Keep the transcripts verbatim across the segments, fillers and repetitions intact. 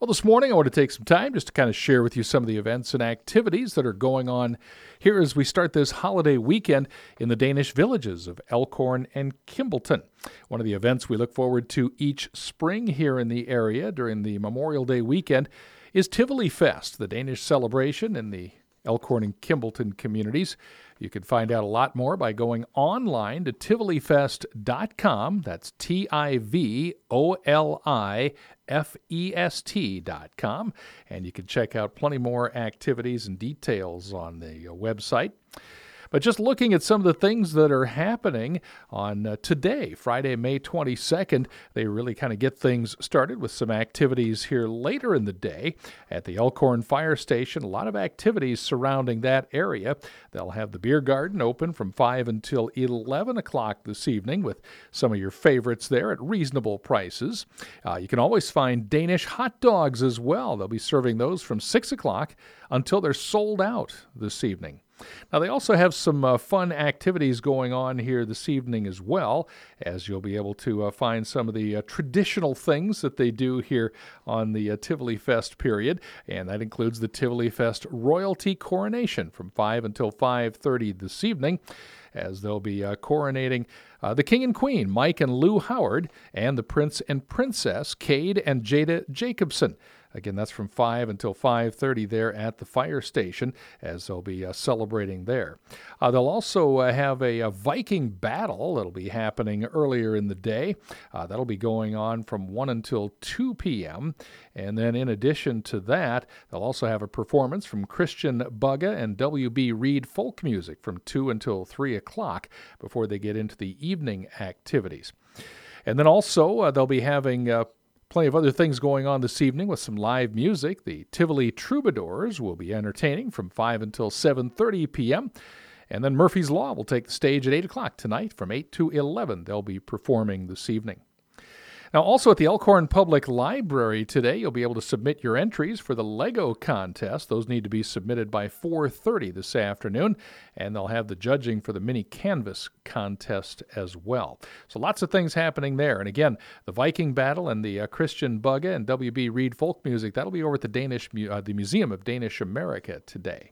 Well, this morning I want to take some time just to kind of share with you some of the events and activities that are going on here as we start this holiday weekend in the Danish villages of Elkhorn and Kimballton. One of the events we look forward to each spring here in the area during the Memorial Day weekend is Tivoli Fest, the Danish celebration in the Elkhorn and Kimballton communities. You can find out a lot more by going online to tivoli fest dot com. That's T I V O L I F E S T dot com. And you can check out plenty more activities and details on the website. But just looking at some of the things that are happening on uh, today, Friday, May twenty-second, they really kind of get things started with some activities here later in the day at the Elkhorn Fire Station. A lot of activities surrounding that area. They'll have the beer garden open from five until eleven o'clock this evening with some of your favorites there at reasonable prices. Uh, you can always find Danish hot dogs as well. They'll be serving those from six o'clock until they're sold out this evening. Now, they also have some uh, fun activities going on here this evening as well, as you'll be able to uh, find some of the uh, traditional things that they do here on the uh, Tivoli Fest period, and that includes the Tivoli Fest Royalty Coronation from five until five thirty this evening, as they'll be uh, coronating uh, the King and Queen, Mike and Lou Howard, and the Prince and Princess, Cade and Jada Jacobson. Again, that's from five until five thirty there at the fire station, as they'll be uh, celebrating there. Uh, they'll also uh, have a, a Viking battle that'll be happening earlier in the day. Uh, that'll be going on from one until two p.m. And then in addition to that, they'll also have a performance from Christian Bugga and W B Reed Folk Music from two until three o'clock before they get into the evening activities. And then also uh, they'll be having uh, plenty of other things going on this evening with some live music. The Tivoli Troubadours will be entertaining from five until seven thirty p.m. And then Murphy's Law will take the stage at eight o'clock tonight from eight to eleven. They'll be performing this evening. Now, also at the Elkhorn Public Library today, you'll be able to submit your entries for the Lego contest. Those need to be submitted by four thirty this afternoon, and they'll have the judging for the mini canvas contest as well. So lots of things happening there. And again, the Viking battle and the uh, Christian Bugga and W B Reed Folk Music, that'll be over at the Danish uh, the Museum of Danish America today.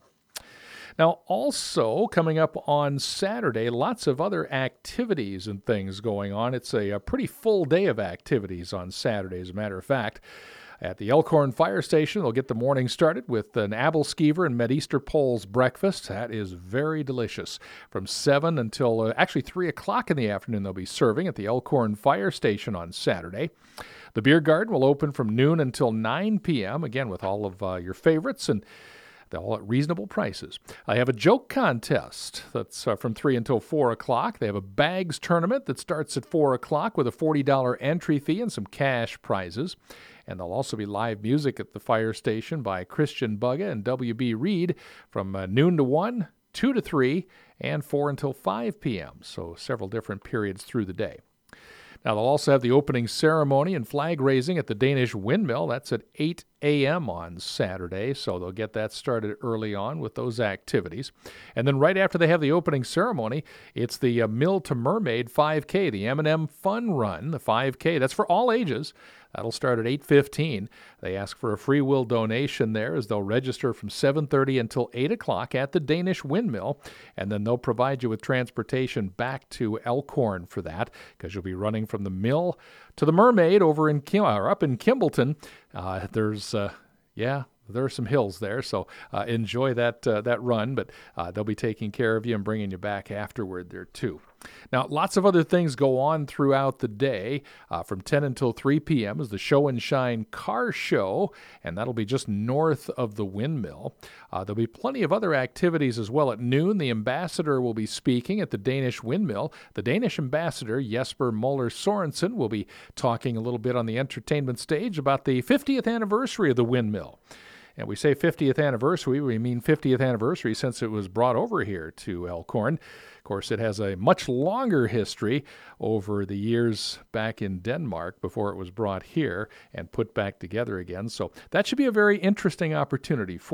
Now, also coming up on Saturday, lots of other activities and things going on. It's a, a pretty full day of activities on Saturday, as a matter of fact. At the Elkhorn Fire Station, they'll get the morning started with an Abelskever and Med-Easter Poles breakfast. That is very delicious. From seven until uh, actually three o'clock in the afternoon, they'll be serving at the Elkhorn Fire Station on Saturday. The beer garden will open from noon until nine p.m., again with all of uh, your favorites, and they're all at reasonable prices. I have a joke contest that's uh, from three until four o'clock. They have a bags tournament that starts at four o'clock with a forty dollars entry fee and some cash prizes. And there'll also be live music at the fire station by Christian Bugga and W B Reed from uh, noon to one, two to three, and four until five p.m. So several different periods through the day. Now, they'll also have the opening ceremony and flag raising at the Danish Windmill. That's at eight a.m. on Saturday, so they'll get that started early on with those activities. And then right after they have the opening ceremony, it's the uh, Mill to Mermaid five K, the M and M Fun Run, the five K. That's for all ages. That'll start at eight fifteen. They ask for a free will donation there as they'll register from seven thirty until eight o'clock at the Danish Windmill, and then they'll provide you with transportation back to Elkhorn for that, because you'll be running from the mill to the Mermaid over in Kim- or up in Kimballton. Uh, there's, uh, yeah, there are some hills there, so uh, enjoy that uh, that run, but uh, they'll be taking care of you and bringing you back afterward there too. Now, lots of other things go on throughout the day. Uh, from ten until three p.m. is the Show and Shine Car Show, and that'll be just north of the Windmill. Uh, there'll be plenty of other activities as well. At noon, the ambassador will be speaking at the Danish Windmill. The Danish ambassador, Jesper Møller Sorensen, will be talking a little bit on the entertainment stage about the fiftieth anniversary of the Windmill. And we say fiftieth anniversary, we mean fiftieth anniversary since it was brought over here to Elkhorn. Of course, it has a much longer history over the years back in Denmark before it was brought here and put back together again. So that should be a very interesting opportunity for you.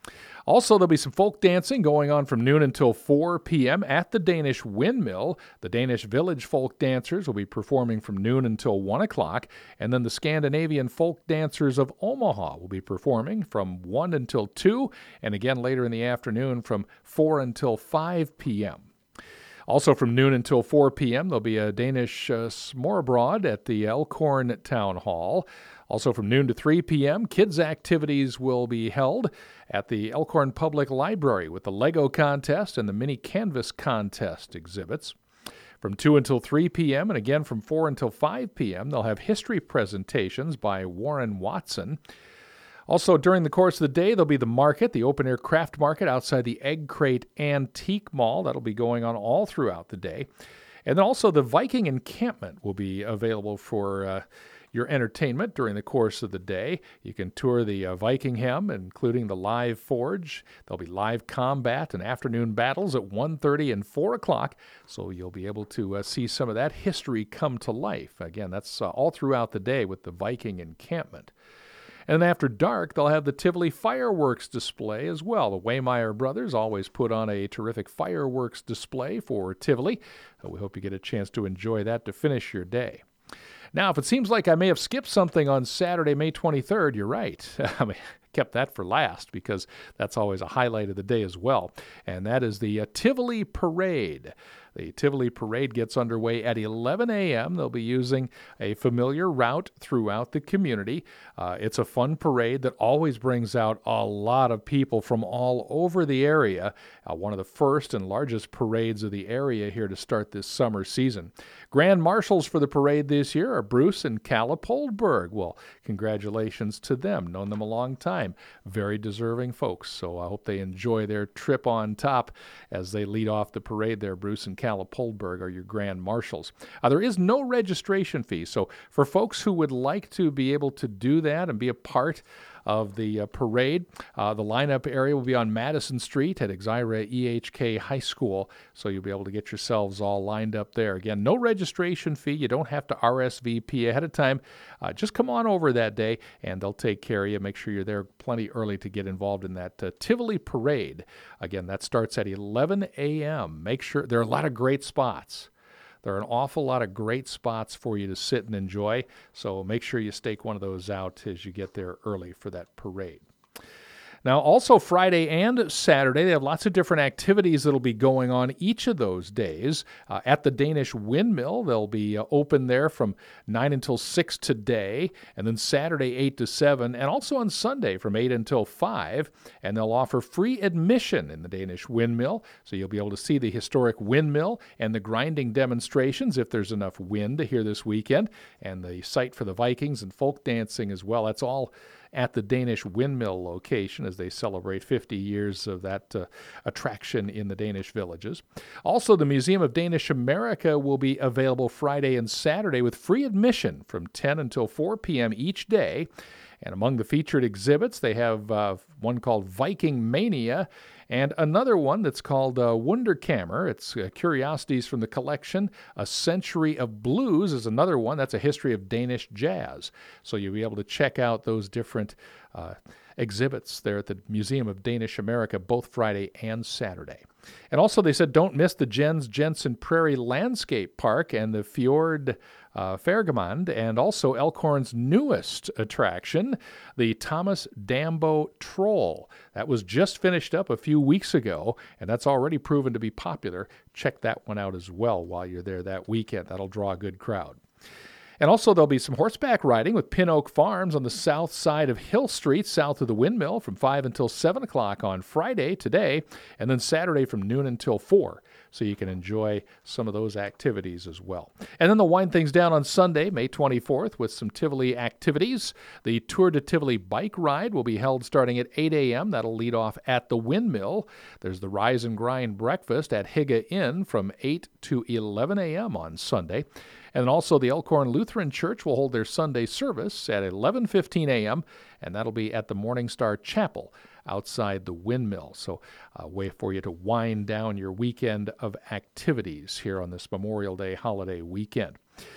Also, there'll be some folk dancing going on from noon until four p.m. at the Danish Windmill. The Danish Village folk dancers will be performing from noon until one o'clock, and then the Scandinavian folk dancers of Omaha will be performing from one until two, and again later in the afternoon from four until five p.m. Also from noon until four p.m., there'll be a Danish uh, smorgasbord at the Elkhorn Town Hall. Also from noon to three p.m., kids' activities will be held at the Elkhorn Public Library with the Lego contest and the mini canvas contest exhibits. From two until three p.m. and again from four until five p.m., they'll have history presentations by Warren Watson. Also, during the course of the day, there'll be the market, the open-air craft market outside the Egg Crate Antique Mall. That'll be going on all throughout the day. And then also the Viking encampment will be available for uh, your entertainment during the course of the day. You can tour the uh, Vikinghem, including the live forge. There'll be live combat and afternoon battles at one thirty and four o'clock, so you'll be able to uh, see some of that history come to life. Again, that's uh, all throughout the day with the Viking encampment. And then after dark, they'll have the Tivoli fireworks display as well. The Waymeyer brothers always put on a terrific fireworks display for Tivoli. So we hope you get a chance to enjoy that to finish your day. Now, if it seems like I may have skipped something on Saturday, May twenty-third, you're right. I mean, kept that for last because that's always a highlight of the day as well. And that is the uh, Tivoli Parade. The Tivoli Parade gets underway at eleven a.m. They'll be using a familiar route throughout the community. Uh, it's a fun parade that always brings out a lot of people from all over the area. Uh, one of the first and largest parades of the area here to start this summer season. Grand marshals for the parade this year are Bruce and Calla Poldberg. Well, congratulations to them. Known them a long time. Very deserving folks. So I hope they enjoy their trip on top as they lead off the parade there. Bruce and Calla Poldberg are your grand marshals. Uh, there is no registration fee, so for folks who would like to be able to do that and be a part of the uh, parade, uh, the lineup area will be on Madison Street at Exira E H K High School, so you'll be able to get yourselves all lined up there. Again, no registration fee. You don't have to R S V P ahead of time. Uh, just come on over that day, and they'll take care of you. Make sure you're there plenty early to get involved in that uh, Tivoli Parade. Again, that starts at eleven a.m. Make sure there are a lot of great spots. There are an awful lot of great spots for you to sit and enjoy, so make sure you stake one of those out as you get there early for that parade. Now, also Friday and Saturday, they have lots of different activities that will be going on each of those days. Uh, at the Danish Windmill, they'll be uh, open there from nine until six today, and then Saturday eight to seven, and also on Sunday from eight until five. And they'll offer free admission in the Danish Windmill, so you'll be able to see the historic windmill and the grinding demonstrations if there's enough wind to hear this weekend, and the site for the Vikings and folk dancing as well. That's all at the Danish Windmill location as they celebrate fifty years of that uh, attraction in the Danish villages. Also, the Museum of Danish America will be available Friday and Saturday with free admission from ten until four p.m. each day. And among the featured exhibits, they have uh, one called Viking Mania and another one that's called uh, Wunderkammer. It's uh, curiosities from the collection. A Century of Blues is another one. That's a history of Danish jazz. So you'll be able to check out those different uh, exhibits there at the Museum of Danish America both Friday and Saturday. And also they said don't miss the Jens Jensen Prairie Landscape Park and the Fjord uh, Fergemond, and also Elkhorn's newest attraction, the Thomas Dambo Troll. That was just finished up a few weeks ago, and that's already proven to be popular. Check that one out as well while you're there that weekend. That'll draw a good crowd. And also there'll be some horseback riding with Pin Oak Farms on the south side of Hill Street, south of the Windmill, from five until seven o'clock on Friday today, and then Saturday from noon until four. So you can enjoy some of those activities as well. And then they'll wind things down on Sunday, May twenty-fourth, with some Tivoli activities. The Tour de Tivoli bike ride will be held starting at eight a.m. That'll lead off at the Windmill. There's the Rise and Grind breakfast at Higa Inn from eight to eleven a.m. on Sunday. And also the Elkhorn Lutheran Church will hold their Sunday service at eleven fifteen a.m., and that'll be at the Morning Star Chapel outside the Windmill. So a way for you to wind down your weekend of activities here on this Memorial Day holiday weekend.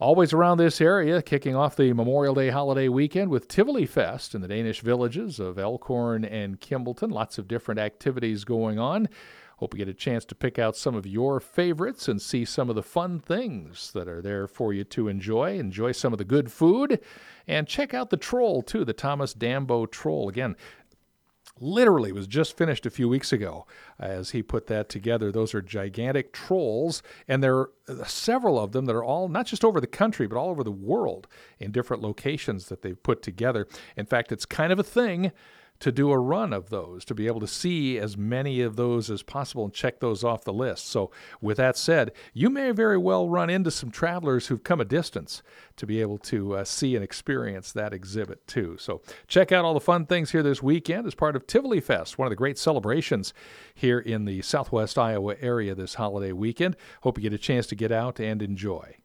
Always around this area, kicking off the Memorial Day holiday weekend with Tivoli Fest in the Danish villages of Elkhorn and Kimballton. Lots of different activities going on. Hope you get a chance to pick out some of your favorites and see some of the fun things that are there for you to enjoy. Enjoy some of the good food and check out the troll, too, the Thomas Dambo troll. Again, literally was just finished a few weeks ago as he put that together. Those are gigantic trolls, and there are several of them that are all not just over the country, but all over the world in different locations that they've put together. In fact, it's kind of a thing to do a run of those, to be able to see as many of those as possible and check those off the list. So with that said, you may very well run into some travelers who've come a distance to be able to uh, see and experience that exhibit too. So check out all the fun things here this weekend as part of Tivoli Fest, one of the great celebrations here in the southwest Iowa area this holiday weekend. Hope you get a chance to get out and enjoy.